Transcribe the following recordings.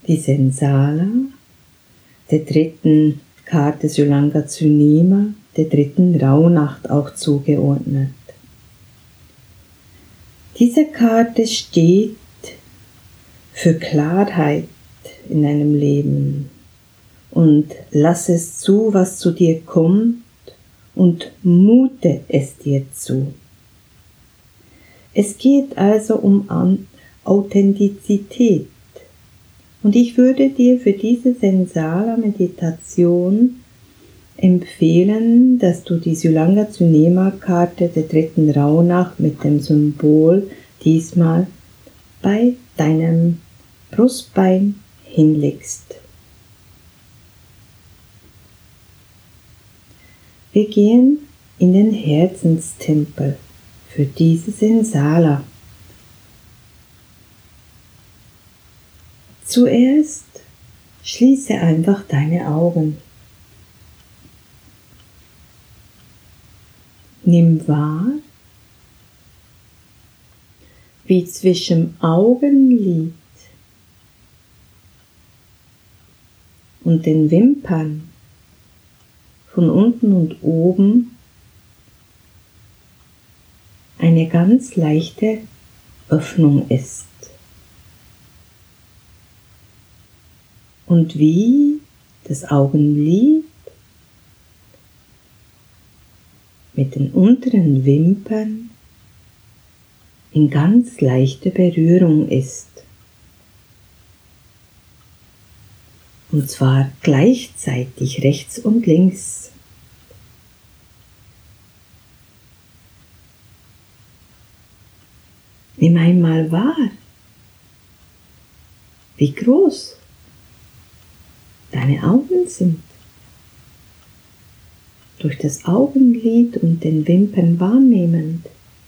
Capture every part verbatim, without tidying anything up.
die Sensala, der dritten Karte Sulangatsunema, der dritten Rauhnacht auch zugeordnet. Diese Karte steht für Klarheit in deinem Leben und lass es zu, was zu dir kommt und mute es dir zu. Es geht also um Authentizität. Und ich würde dir für diese Sensala-Meditation empfehlen, dass du die Sulangatsunema-Karte der dritten Rauhnacht mit dem Symbol diesmal bei deinem Brustbein hinlegst. Wir gehen in den Herzenstempel für diese Sensala. Zuerst schließe einfach deine Augen. Nimm wahr, wie zwischen Augenlid und den Wimpern von unten und oben eine ganz leichte Öffnung ist. Und wie das Augenlid mit den unteren Wimpern in ganz leichter Berührung ist. Und zwar gleichzeitig rechts und links. Nimm einmal wahr, wie groß deine Augen sind. Durch das Augenlid und den Wimpern wahrnehmend.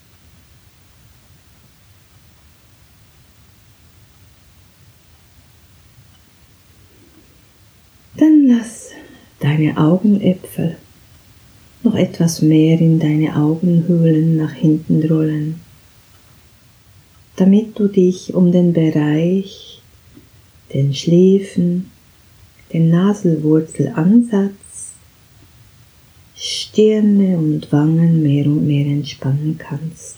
Dann lass deine Augenäpfel noch etwas mehr in deine Augenhöhlen nach hinten rollen, damit du dich um den Bereich, den Schläfen, den Nasenwurzelansatz, Stirne und Wangen mehr und mehr entspannen kannst.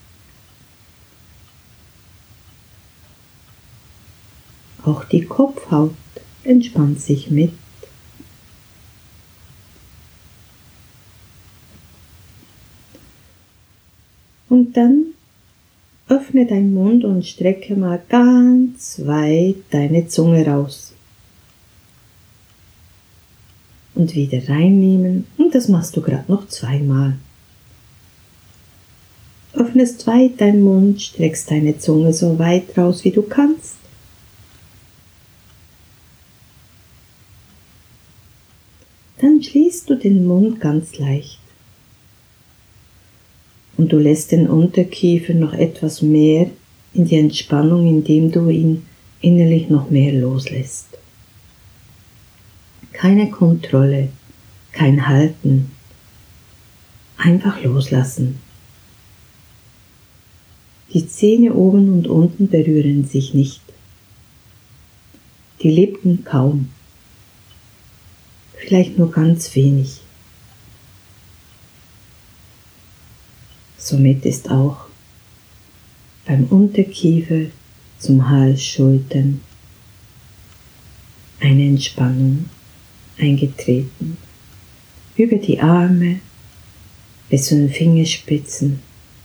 Auch die Kopfhaut entspannt sich mit. Und dann öffne deinen Mund und strecke mal ganz weit deine Zunge raus. Und wieder reinnehmen, und das machst du gerade noch zweimal. Öffnest weit deinen Mund, streckst deine Zunge so weit raus, wie du kannst. Dann schließt du den Mund ganz leicht. Und du lässt den Unterkiefer noch etwas mehr in die Entspannung, indem du ihn innerlich noch mehr loslässt. Keine Kontrolle, kein Halten, einfach loslassen. Die Zähne oben und unten berühren sich nicht. Die Lippen kaum, vielleicht nur ganz wenig. Somit ist auch beim Unterkiefer zum Hals, Schultern eine Entspannung eingetreten, über die Arme bis zu den Fingerspitzen.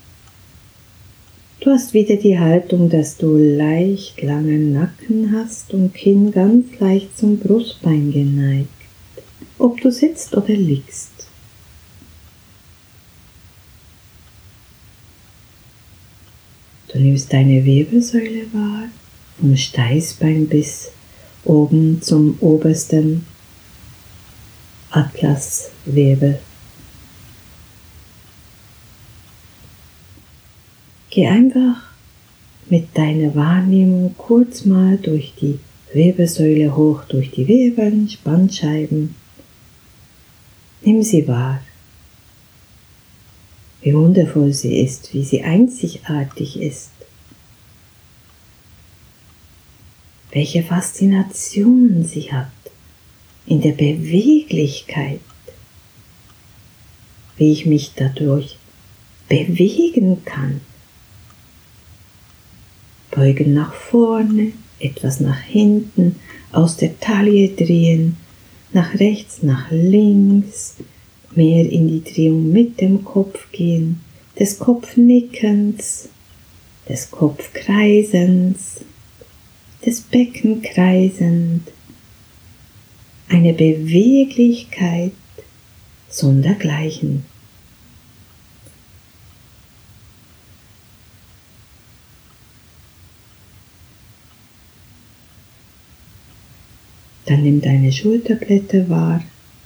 Du hast wieder die Haltung, dass du leicht langen Nacken hast und Kinn ganz leicht zum Brustbein geneigt, ob du sitzt oder liegst. Du nimmst deine Wirbelsäule wahr, vom Steißbein bis oben zum obersten Atlaswirbel. Geh einfach mit deiner Wahrnehmung kurz mal durch die Wirbelsäule hoch, durch die Wirbeln, Spannscheiben. Nimm sie wahr, wie wundervoll sie ist, wie sie einzigartig ist. welche Faszination sie hat in der Beweglichkeit, wie ich mich dadurch bewegen kann. Beugen nach vorne, etwas nach hinten, aus der Taille drehen, nach rechts, nach links, mehr in die Drehung mit dem Kopf gehen, des Kopfnickens, des Kopfkreisens, des Beckenkreisens, eine Beweglichkeit sondergleichen. Dann nimm deine Schulterblätter wahr.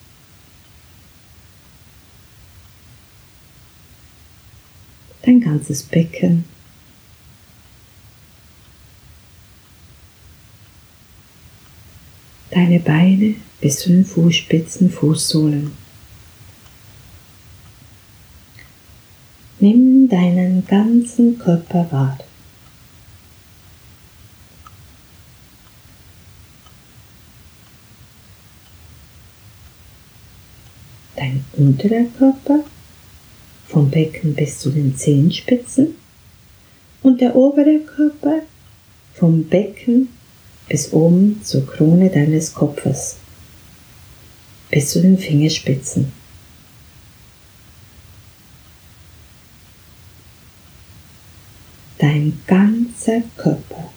Dein ganzes Becken. Deine Beine bis zu den Fußspitzen, Fußsohlen. Nimm deinen ganzen Körper wahr. Dein unterer Körper, vom Becken bis zu den Zehenspitzen, und der obere Körper vom Becken bis oben zur Krone deines Kopfes, bis zu den Fingerspitzen. Dein ganzer Körper.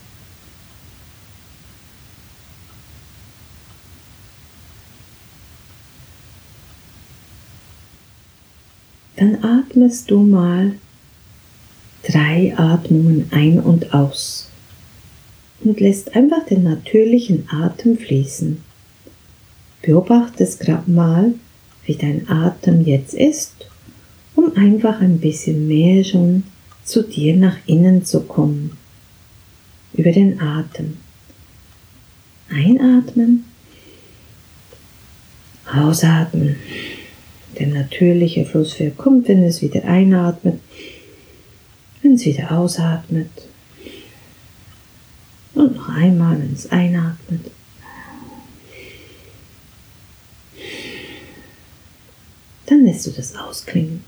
Dann atmest du mal drei Atmungen ein und aus und lässt einfach den natürlichen Atem fließen. Beobachtest gerade mal, wie dein Atem jetzt ist, um einfach ein bisschen mehr schon zu dir nach innen zu kommen. Über den Atem. Einatmen, ausatmen. Der natürliche Fluss kommt, wenn es wieder einatmet, wenn es wieder ausatmet. Und noch einmal, wenn es einatmet. Dann lässt du das ausklingen.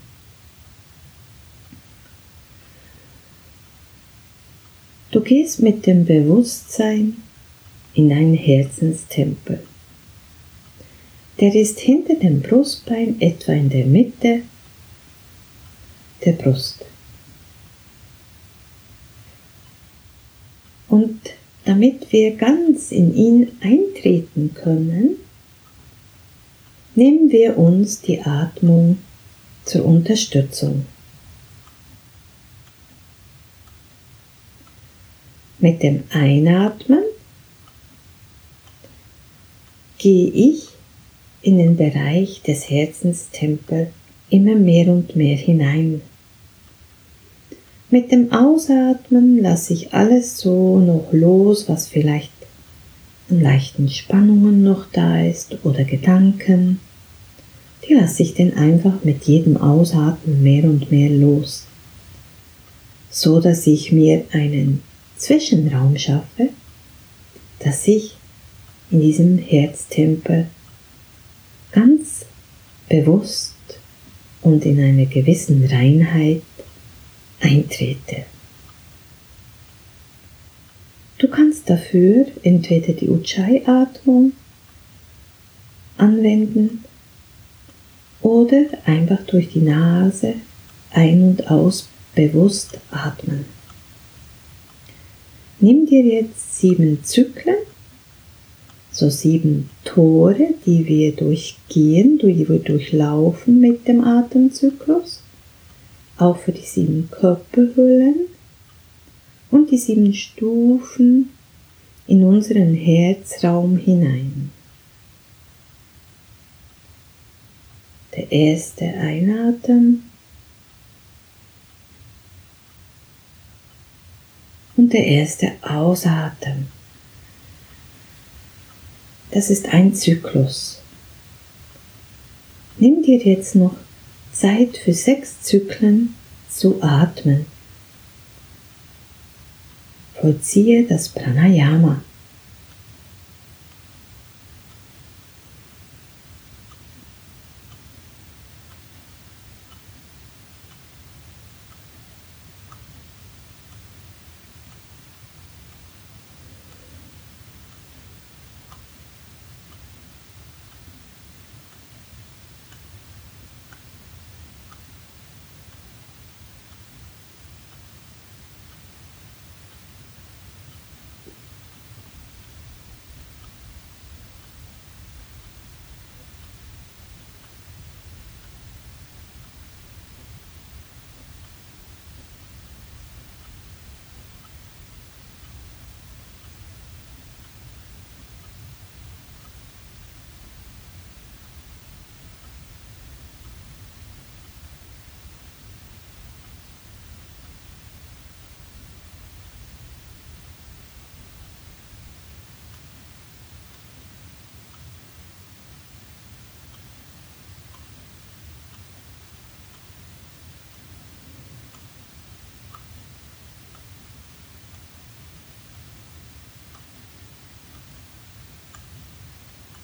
Du gehst mit dem Bewusstsein in deinen Herzenstempel. Der ist hinter dem Brustbein, etwa in der Mitte der Brust. Und damit wir ganz in ihn eintreten können, nehmen wir uns die Atmung zur Unterstützung. Mit dem Einatmen gehe ich in den Bereich des Herzenstempels immer mehr und mehr hinein. Mit dem Ausatmen lasse ich alles so noch los, was vielleicht an leichten Spannungen noch da ist oder Gedanken. Die lasse ich dann einfach mit jedem Ausatmen mehr und mehr los, so dass ich mir einen Zwischenraum schaffe, dass ich in diesem Herztempel ganz bewusst und in einer gewissen Reinheit eintrete. Du kannst dafür entweder die Ujjayi-Atmung anwenden oder einfach durch die Nase ein- und aus bewusst atmen. Nimm dir jetzt sieben Zyklen, so sieben Tore, die wir durchgehen, die wir durchlaufen mit dem Atemzyklus, auch für die sieben Körperhüllen und die sieben Stufen in unseren Herzraum hinein. Der erste Einatmen und der erste Ausatmen. Das ist ein Zyklus. Nimm dir jetzt noch Zeit für sechs Zyklen zu atmen. Vollziehe das Pranayama.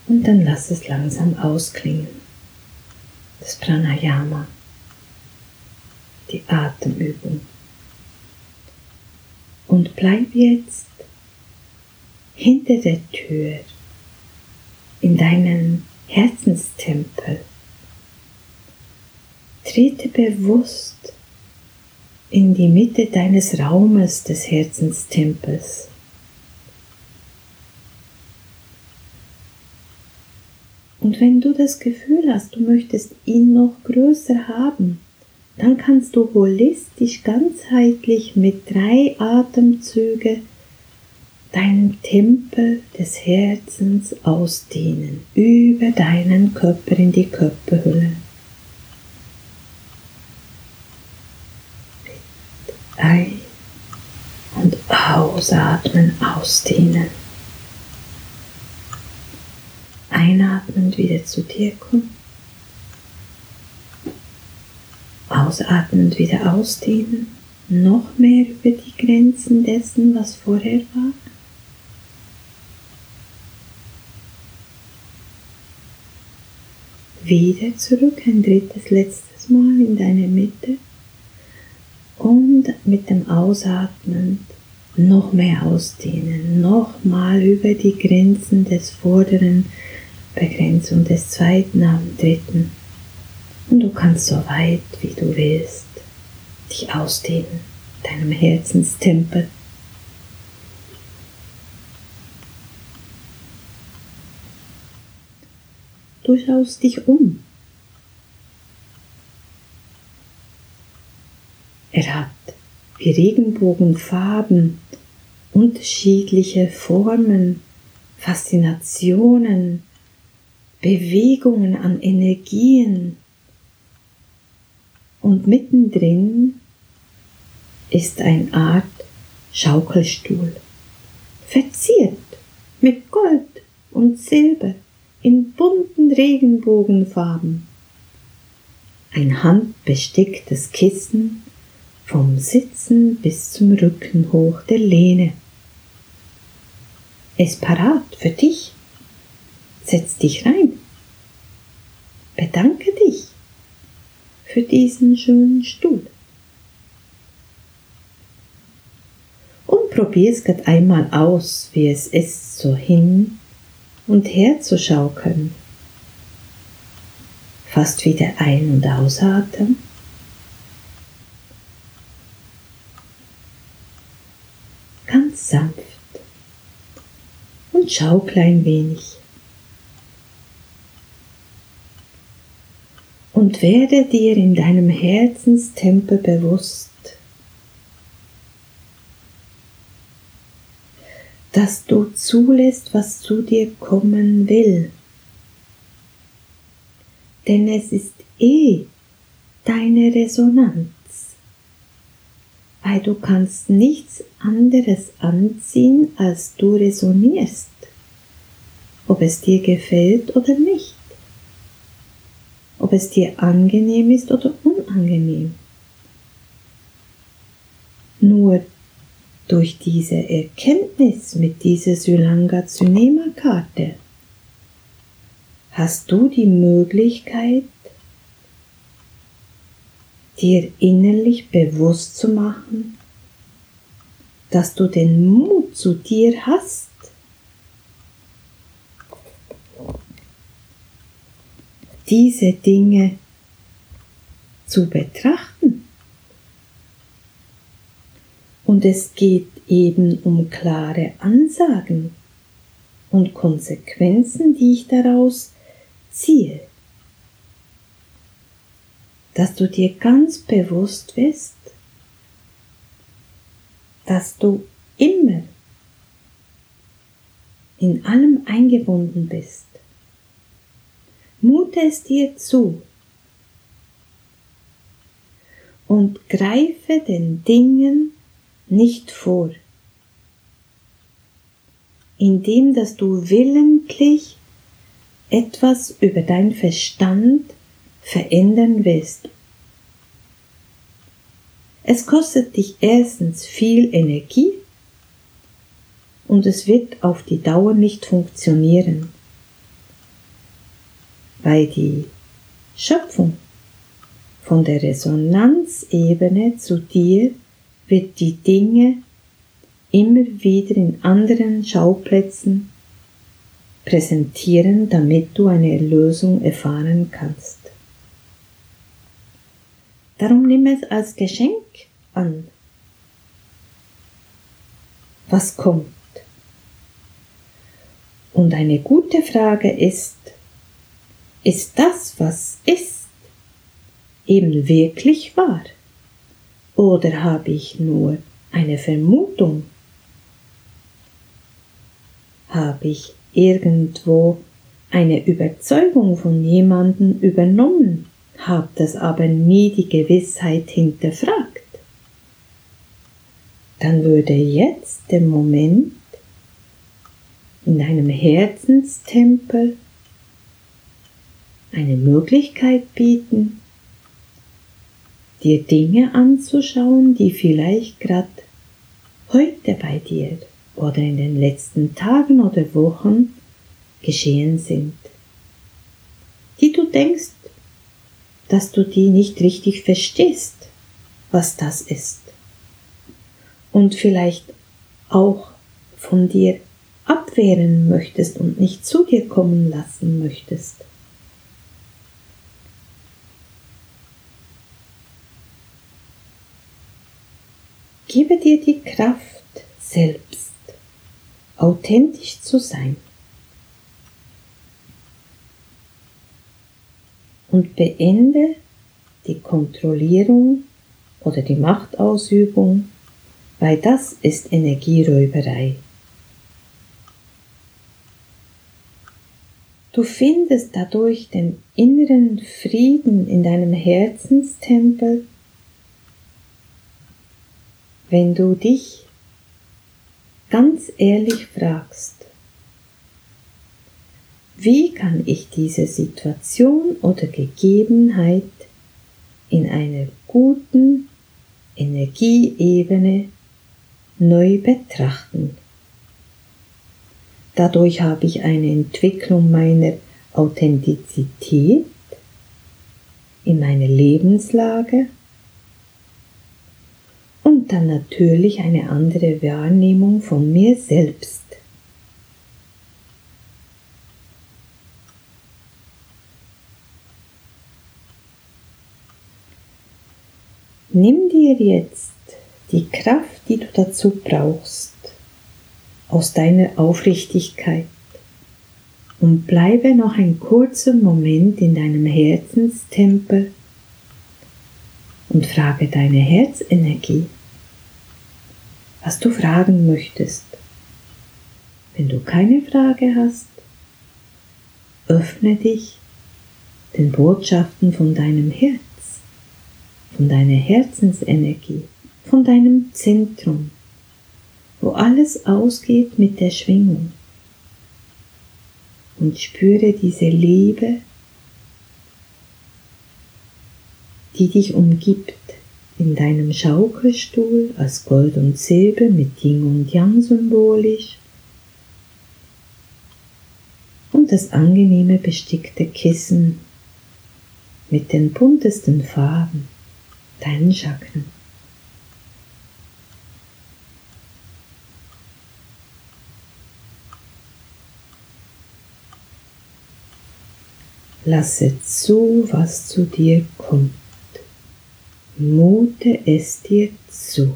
Und dann lass es langsam ausklingen. Das Pranayama, die Atemübung. Und bleib jetzt hinter der Tür in deinem Herzenstempel. Trete bewusst in die Mitte deines Raumes des Herzenstempels. Und wenn du das Gefühl hast, du möchtest ihn noch größer haben, dann kannst du holistisch, ganzheitlich mit drei Atemzügen deinen Tempel des Herzens ausdehnen, über deinen Körper in die Körperhülle. Ein- und ausatmen, ausdehnen. Einatmen, wieder zu dir kommen. Ausatmen, wieder ausdehnen. Noch mehr über die Grenzen dessen, was vorher war. Wieder zurück, ein drittes, letztes Mal in deine Mitte. Und mit dem Ausatmen noch mehr ausdehnen. Nochmal über die Grenzen des vorderen Begrenzung des zweiten am dritten. Und du kannst so weit wie du willst dich ausdehnen, deinem Herzenstempel. Du schaust dich um. Er hat wie Regenbogenfarben, unterschiedliche Formen, Faszinationen, Bewegungen an Energien. Und mittendrin ist eine Art Schaukelstuhl, verziert mit Gold und Silber in bunten Regenbogenfarben. Ein handbesticktes Kissen vom Sitzen bis zum Rücken hoch der Lehne. Ist parat für dich. Setz dich rein. Bedanke dich für diesen schönen Stuhl. Und probier es gerade einmal aus, wie es ist, so hin und her zu schaukeln. Fast wieder ein- und ausatmen. Ganz sanft und schaukle ein wenig. Und werde dir in deinem Herzenstempel bewusst, dass du zulässt, was zu dir kommen will. Denn es ist eh deine Resonanz, weil du kannst nichts anderes anziehen, als du resonierst, ob es dir gefällt oder nicht. Ob es dir angenehm ist oder unangenehm. Nur durch diese Erkenntnis mit dieser Sülanga-Zunema-Karte hast du die Möglichkeit, dir innerlich bewusst zu machen, dass du den Mut zu dir hast, diese Dinge zu betrachten. Und es geht eben um klare Ansagen und Konsequenzen, die ich daraus ziehe. Dass du dir ganz bewusst bist, dass du immer in allem eingebunden bist. Mute es dir zu und greife den Dingen nicht vor, indem dass du willentlich etwas über deinen Verstand verändern willst. Es kostet dich erstens viel Energie und es wird auf die Dauer nicht funktionieren. weil die Schöpfung von der Resonanzebene zu dir wird die Dinge immer wieder in anderen Schauplätzen präsentieren, damit du eine Erlösung erfahren kannst. Darum nimm es als Geschenk an, was kommt. Und eine gute Frage ist, ist das, was ist, eben wirklich wahr? Oder habe ich nur eine Vermutung? Habe ich irgendwo eine Überzeugung von jemandem übernommen, habe das aber nie die Gewissheit hinterfragt? Dann würde jetzt der Moment in deinem Herzenstempel eine Möglichkeit bieten, dir Dinge anzuschauen, die vielleicht gerade heute bei dir oder in den letzten Tagen oder Wochen geschehen sind, die du denkst, dass du die nicht richtig verstehst, was das ist, und vielleicht auch von dir abwehren möchtest und nicht zu dir kommen lassen möchtest. Gebe dir die Kraft, selbst authentisch zu sein und beende die Kontrollierung oder die Machtausübung, weil das ist Energieräuberei. Du findest dadurch den inneren Frieden in deinem Herzenstempel, wenn du dich ganz ehrlich fragst, wie kann ich diese Situation oder Gegebenheit in einer guten Energieebene neu betrachten? Dadurch habe ich eine Entwicklung meiner Authentizität in meiner Lebenslage und dann natürlich eine andere Wahrnehmung von mir selbst. Nimm dir jetzt die Kraft, die du dazu brauchst, aus deiner Aufrichtigkeit und bleibe noch einen kurzen Moment in deinem Herzenstempel und frage deine Herzenergie, was du fragen möchtest. Wenn du keine Frage hast, öffne dich den Botschaften von deinem Herz, von deiner Herzensenergie, von deinem Zentrum, wo alles ausgeht mit der Schwingung, und spüre diese Liebe, die dich umgibt in deinem Schaukelstuhl als Gold und Silber mit Yin und Yang symbolisch und das angenehme bestickte Kissen mit den buntesten Farben, deinen Chakren. Lasse zu, was zu dir kommt. Mute es dir zu.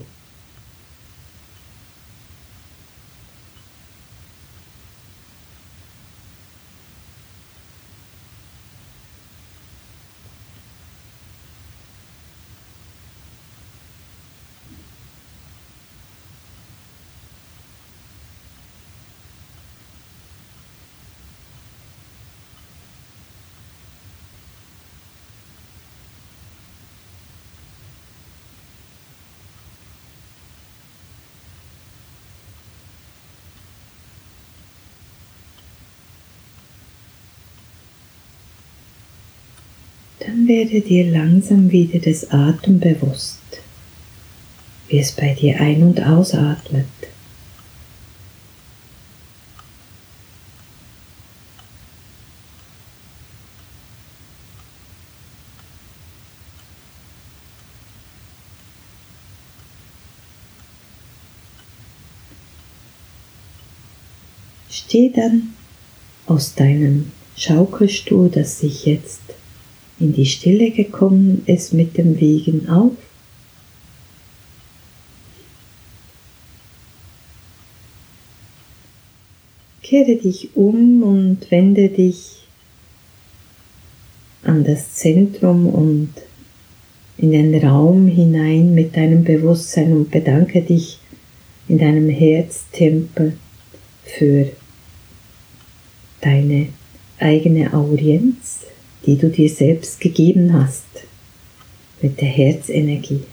Dann werde dir langsam wieder des Atem bewusst, wie es bei dir ein- und ausatmet. Steh dann aus deinem Schaukelstuhl, das sich jetzt in die Stille gekommen ist mit dem Wiegen, auf. Kehre dich um und wende dich an das Zentrum und in den Raum hinein mit deinem Bewusstsein und bedanke dich in deinem Herztempel für deine eigene Audienz, die du dir selbst gegeben hast mit der Herzenergie.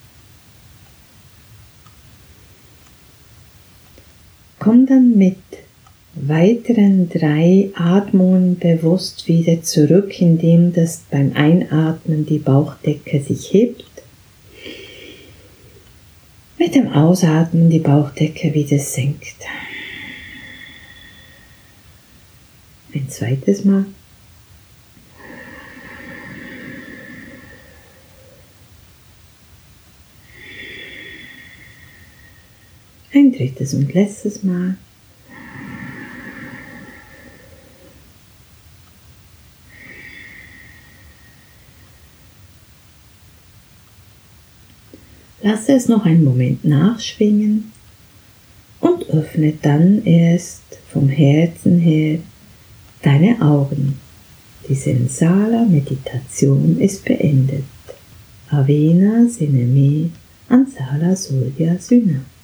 Komm dann mit weiteren drei Atmungen bewusst wieder zurück, indem das beim Einatmen die Bauchdecke sich hebt, mit dem Ausatmen die Bauchdecke wieder senkt. Ein zweites Mal. Ein drittes und letztes Mal. Lasse es noch einen Moment nachschwingen und öffne dann erst vom Herzen her deine Augen. Die Sensala-Meditation ist beendet. Avena Seneme Ansala Surya Syna.